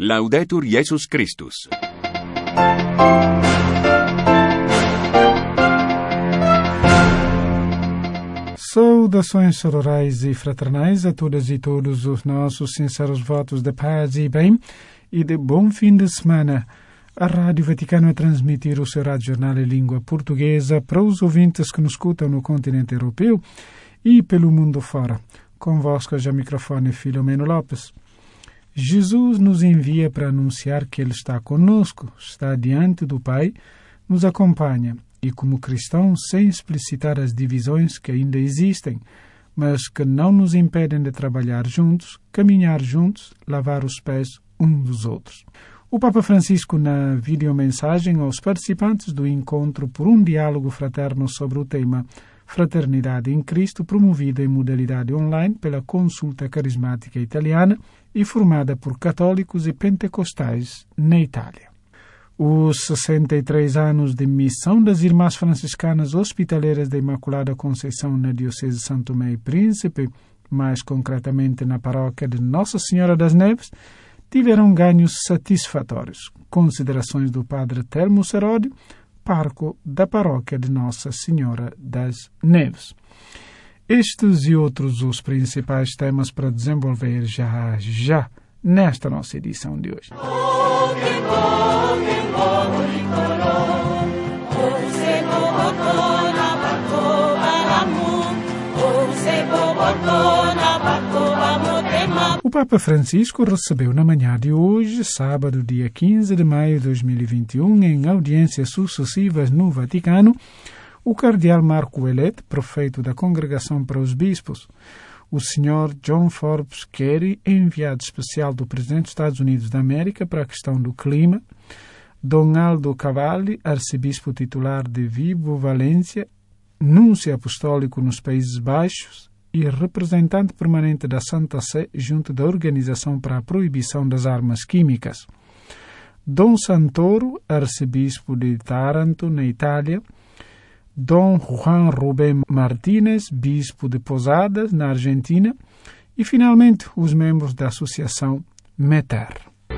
Laudetur Jesus Christus. Saudações sororais e fraternais a todas e todos os nossos sinceros votos de paz e bem e de bom fim de semana. A Rádio Vaticano a transmitir o seu rádio jornal em língua portuguesa para os ouvintes que nos escutam no continente europeu e pelo mundo fora. Convosco já microfone Filomeno Lopes. Jesus nos envia para anunciar que Ele está conosco, está diante do Pai, nos acompanha e como cristãos, sem explicitar as divisões que ainda existem, mas que não nos impedem de trabalhar juntos, caminhar juntos, lavar os pés uns dos outros. O Papa Francisco, na videomensagem aos participantes do encontro por um diálogo fraterno sobre o tema Fraternidade em Cristo, promovida em modalidade online pela Consulta Carismática Italiana e formada por católicos e pentecostais na Itália. Os 63 anos de missão das Irmãs Franciscanas Hospitaleiras da Imaculada Conceição na Diocese de São Tomé e Príncipe, mais concretamente na paróquia de Nossa Senhora das Neves, tiveram ganhos satisfatórios. Considerações do Padre Telmo Seródio, pároco da paróquia de Nossa Senhora das Neves. Estes e outros os principais temas para desenvolver já nesta nossa edição de hoje. O Papa Francisco recebeu na manhã de hoje, sábado, dia 15 de maio de 2021, em audiências sucessivas no Vaticano, o cardeal Marco Ouellet, prefeito da Congregação para os Bispos, o Sr. John Forbes Kerry, enviado especial do Presidente dos Estados Unidos da América para a questão do clima, Dom Aldo Cavalli, arcebispo titular de Vibo Valência, núncio apostólico nos Países Baixos e representante permanente da Santa Sé junto da Organização para a Proibição das Armas Químicas, Dom Santoro, arcebispo de Taranto, na Itália, Dom Juan Rubén Martínez, bispo de Posadas, na Argentina, e, finalmente, os membros da Associação METER.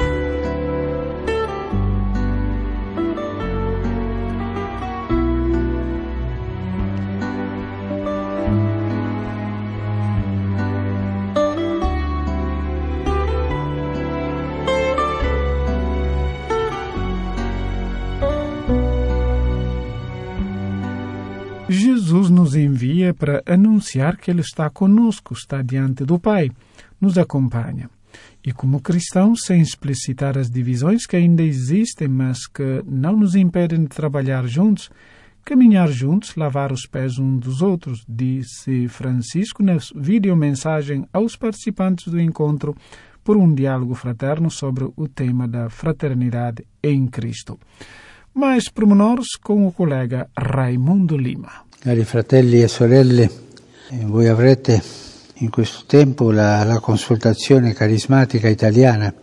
Jesus nos envia para anunciar que Ele está conosco, está diante do Pai, nos acompanha. E como cristãos, sem explicitar as divisões que ainda existem, mas que não nos impedem de trabalhar juntos, caminhar juntos, lavar os pés uns dos outros, disse Francisco na videomensagem aos participantes do encontro por um diálogo fraterno sobre o tema da fraternidade em Cristo. Mais pormenores com o colega Raimundo Lima. Cari fratelli e sorelle, voi avrete in questo tempo la consultazione carismatica italiana.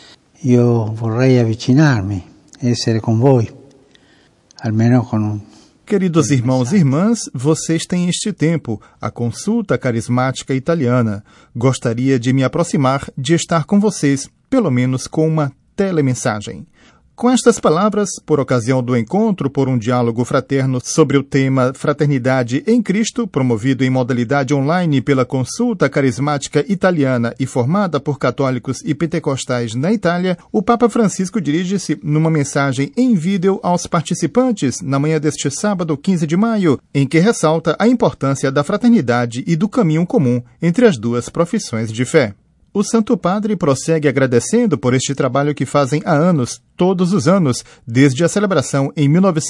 Io vorrei avvicinarmi, essere con voi, almeno con un... Queridos irmãos e irmãs, vocês têm este tempo, a consulta carismática italiana. Gostaria de me aproximar, de estar com vocês, pelo menos com uma telemensagem. Com estas palavras, por ocasião do encontro por um diálogo fraterno sobre o tema Fraternidade em Cristo, promovido em modalidade online pela Consulta Carismática Italiana e formada por católicos e pentecostais na Itália, o Papa Francisco dirige-se numa mensagem em vídeo aos participantes na manhã deste sábado, 15 de maio, em que ressalta a importância da fraternidade e do caminho comum entre as duas profissões de fé. O Santo Padre prossegue agradecendo por este trabalho que fazem há anos, todos os anos, desde a celebração em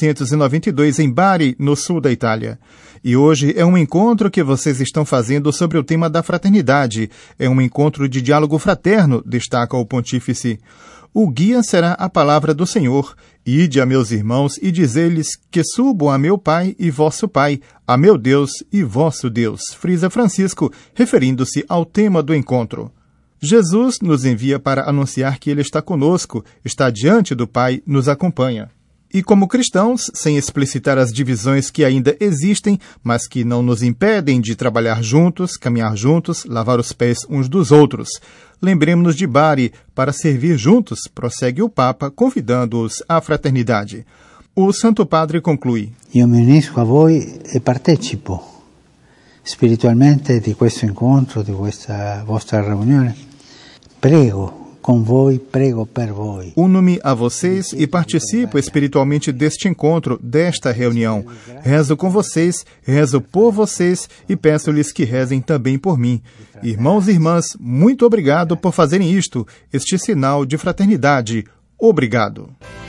1992 em Bari, no sul da Itália. E hoje é um encontro que vocês estão fazendo sobre o tema da fraternidade. É um encontro de diálogo fraterno, destaca o Pontífice. O guia será a palavra do Senhor. Ide a meus irmãos e diz-lhes que subo a meu Pai e vosso Pai, a meu Deus e vosso Deus, frisa Francisco, referindo-se ao tema do encontro. Jesus nos envia para anunciar que Ele está conosco, está diante do Pai, nos acompanha. E como cristãos, sem explicitar as divisões que ainda existem, mas que não nos impedem de trabalhar juntos, caminhar juntos, lavar os pés uns dos outros. lembremos-nos de Bari para servir juntos, prossegue o Papa, convidando-os à fraternidade. O Santo Padre conclui: Io mi unisco a voi e partecipo spiritualmente di questo incontro, di questa vostra riunione. Prego com voi, prego per voi. Uno-me a vocês e participo espiritualmente deste encontro, desta reunião. Rezo com vocês, rezo por vocês e peço-lhes que rezem também por mim. Irmãos e irmãs, muito obrigado por fazerem isto, este sinal de fraternidade. Obrigado.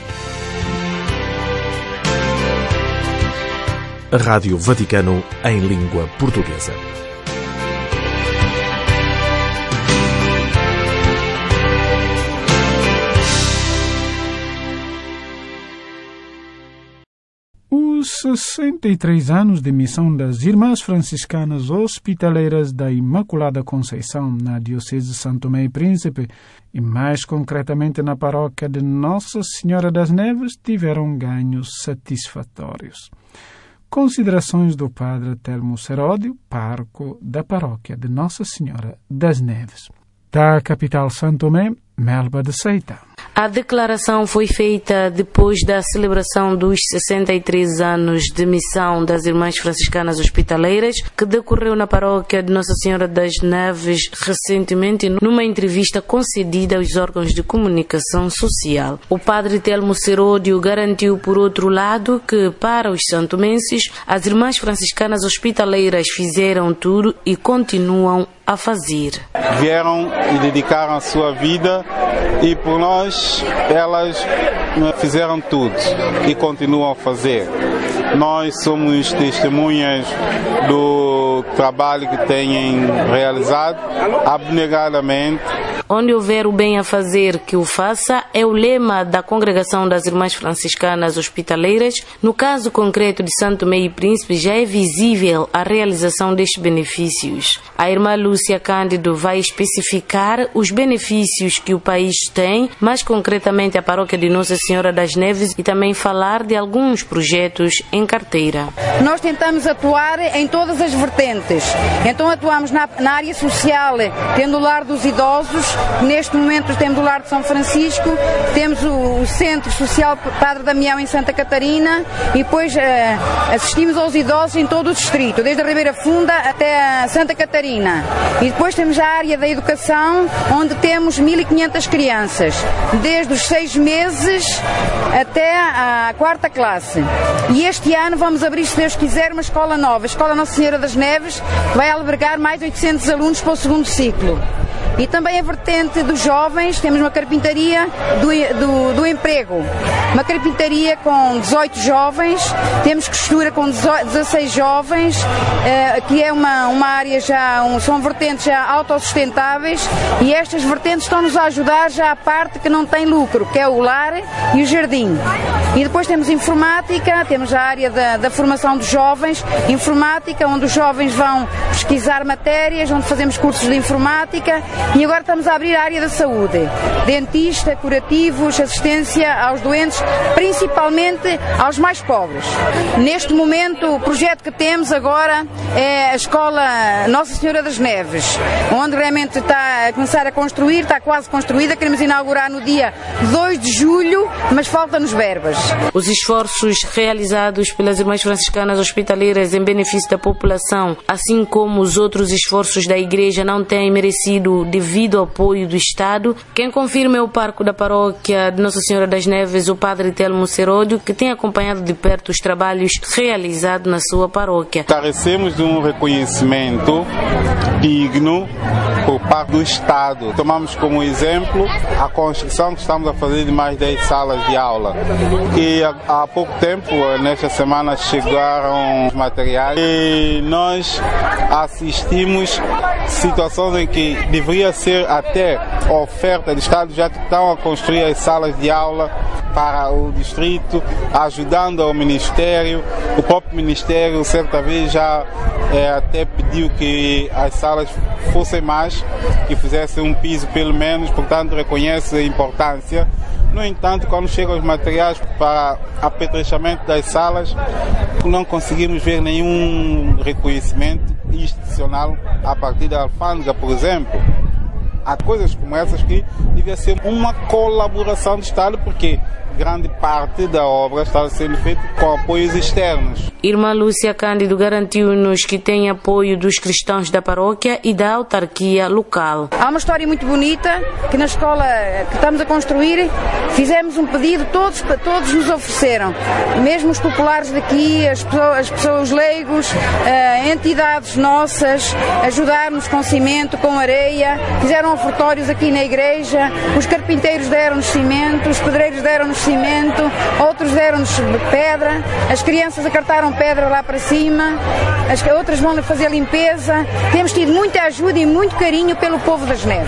Rádio Vaticano em língua portuguesa. Os 63 anos de missão das Irmãs Franciscanas Hospitaleiras da Imaculada Conceição na Diocese de São Tomé e Príncipe, e mais concretamente na paróquia de Nossa Senhora das Neves, tiveram ganhos satisfatórios. Considerações do Padre Telmo Seródio, pároco da paróquia de Nossa Senhora das Neves. Da capital São Tomé, Melba de Seita. A declaração foi feita depois da celebração dos 63 anos de missão das Irmãs Franciscanas Hospitaleiras, que decorreu na paróquia de Nossa Senhora das Neves recentemente, numa entrevista concedida aos órgãos de comunicação social. O Padre Telmo Seródio garantiu, por outro lado, que para os santomenses, as Irmãs Franciscanas Hospitaleiras fizeram tudo e continuam a fazer. Vieram e dedicaram a sua vida e por nós elas fizeram tudo e continuam a fazer. Nós somos testemunhas do trabalho que têm realizado abnegadamente. Onde houver o bem a fazer, que o faça, é o lema da Congregação das Irmãs Franciscanas Hospitaleiras. No caso concreto de São Tomé e Príncipe, já é visível a realização destes benefícios. A irmã Lúcia Cândido vai especificar os benefícios que o país tem, mais concretamente a paróquia de Nossa Senhora das Neves, e também falar de alguns projetos em carteira. Nós tentamos atuar em todas as vertentes. Então atuamos na área social, tendo o lar dos idosos. Neste momento temos o lar de São Francisco, temos o Centro Social Padre Damião em Santa Catarina e depois assistimos aos idosos em todo o distrito, desde a Ribeira Funda até a Santa Catarina. E depois temos a área da educação, onde temos 1.500 crianças, desde os 6 meses até a 4ª classe. E este ano vamos abrir, se Deus quiser, uma escola nova, a Escola Nossa Senhora das Neves, que vai albergar mais de 800 alunos para o 2º ciclo. E também a vertente dos jovens, temos uma carpintaria do emprego, uma carpintaria com 18 jovens, temos costura com 16 jovens, que é uma área são vertentes já autossustentáveis, e estas vertentes estão-nos a ajudar já à parte que não tem lucro, que é o lar e o jardim. E depois temos informática, temos a área da formação dos jovens, informática, onde os jovens vão pesquisar matérias, onde fazemos cursos de informática. E agora estamos a abrir a área da saúde, dentista, curativos, assistência aos doentes, principalmente aos mais pobres. Neste momento, o projeto que temos agora é a Escola Nossa Senhora das Neves, onde realmente está a começar a construir, está quase construída, queremos inaugurar no dia 2 de julho, mas falta-nos verbas. Os esforços realizados pelas Irmãs Franciscanas Hospitaleiras em benefício da população, assim como os outros esforços da Igreja, não têm merecido devido ao apoio do Estado. Quem confirma é o pároco da paróquia de Nossa Senhora das Neves, o Padre Telmo Seródio, que tem acompanhado de perto os trabalhos realizados na sua paróquia. Carecemos de um reconhecimento digno por parte do Estado. Tomamos como exemplo a construção que estamos a fazer de mais 10 salas de aula. E há pouco tempo, nesta semana, chegaram os materiais e nós assistimos situações em que deveria ser até oferta do Estado, já que estão a construir as salas de aula para o distrito, ajudando ao Ministério. O próprio Ministério, certa vez, já até pediu que as salas fossem mais, que fizessem um piso pelo menos, portanto reconhece a importância. No entanto, quando chegam os materiais para apetrechamento das salas, não conseguimos ver nenhum reconhecimento institucional a partir da alfândega, por exemplo. há coisas como essas que devia ser uma colaboração do Estado, porque grande parte da obra está sendo feita com apoios externos. Irmã Lúcia Cândido garantiu-nos que tem apoio dos cristãos da paróquia e da autarquia local. Há uma história muito bonita que na escola que estamos a construir fizemos um pedido, todos nos ofereceram, mesmo os populares daqui, as pessoas leigos, entidades nossas, ajudaram-nos com cimento, com areia, fizeram ofertórios aqui na igreja, os carpinteiros deram-nos cimento, os pedreiros deram-nos cimento, outros deram-nos pedra, as crianças acartaram pedra lá para cima, as outras vão fazer limpeza. Temos tido muita ajuda e muito carinho pelo povo das Neves.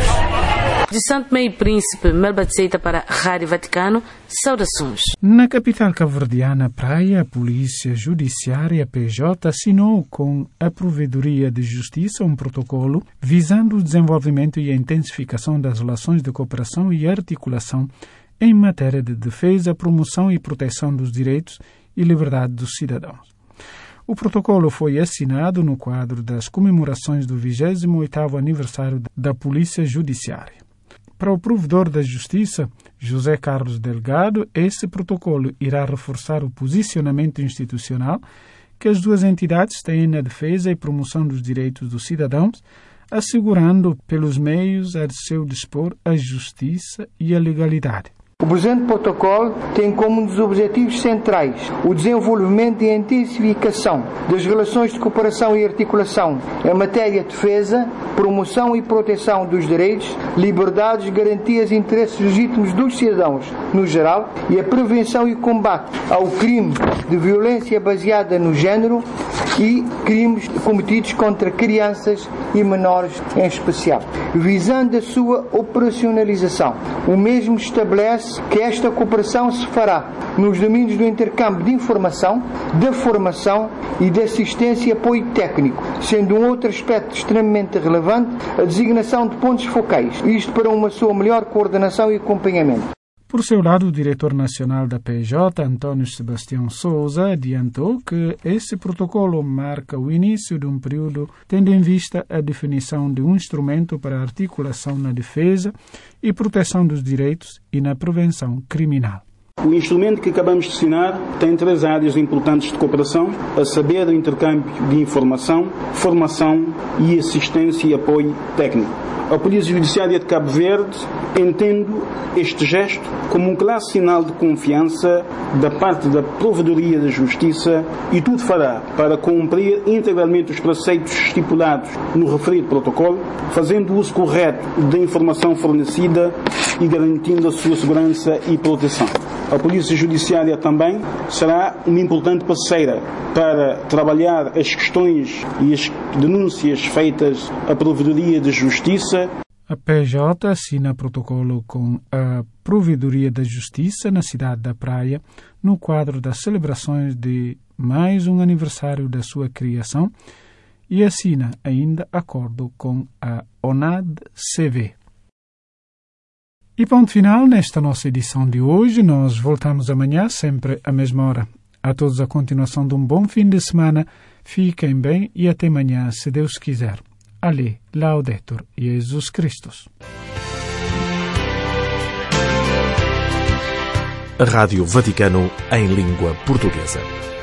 De Santo Meio Príncipe, Melba de Seita para a Rádio Vaticano, saudações. Na capital cabo-verdiana, Praia, a Polícia Judiciária PJ assinou com a Provedoria de Justiça um protocolo visando o desenvolvimento e a intensificação das relações de cooperação e articulação em matéria de defesa, promoção e proteção dos direitos e liberdade dos cidadãos. O protocolo foi assinado no quadro das comemorações do 28º aniversário da Polícia Judiciária. Para o provedor da Justiça, José Carlos Delgado, esse protocolo irá reforçar o posicionamento institucional que as duas entidades têm na defesa e promoção dos direitos dos cidadãos, assegurando pelos meios a seu dispor a justiça e a legalidade. O presente protocolo tem como um dos objetivos centrais o desenvolvimento e a intensificação das relações de cooperação e articulação em matéria de defesa, promoção e proteção dos direitos, liberdades, garantias e interesses legítimos dos cidadãos no geral e a prevenção e combate ao crime de violência baseada no género e crimes cometidos contra crianças e menores em especial. Visando a sua operacionalização, o mesmo estabelece que esta cooperação se fará nos domínios do intercâmbio de informação, da formação e da assistência e apoio técnico, sendo um outro aspecto extremamente relevante a designação de pontos focais, isto para uma sua melhor coordenação e acompanhamento. Por seu lado, o diretor nacional da PJ, Antônio Sebastião Souza, adiantou que esse protocolo marca o início de um período tendo em vista a definição de um instrumento para articulação na defesa e proteção dos direitos e na prevenção criminal. O instrumento que acabamos de assinar tem 3 áreas importantes de cooperação, a saber, o intercâmbio de informação, formação e assistência e apoio técnico. A Polícia Judiciária de Cabo Verde entende este gesto como um claro sinal de confiança da parte da Provedoria da Justiça e tudo fará para cumprir integralmente os preceitos estipulados no referido protocolo, fazendo uso correto da informação fornecida e garantindo a sua segurança e proteção. A Polícia Judiciária também será uma importante parceira para trabalhar as questões e as denúncias feitas à Provedoria de Justiça. A PJ assina protocolo com a Provedoria da Justiça na cidade da Praia, no quadro das celebrações de mais um aniversário da sua criação, e assina ainda acordo com a ONAD-CV. E ponto final nesta nossa edição de hoje. Nós voltamos amanhã, sempre à mesma hora. A todos a continuação de um bom fim de semana. Fiquem bem e até amanhã, se Deus quiser. Ale, Laudetur Jesus Christus. A Rádio Vaticano em língua portuguesa.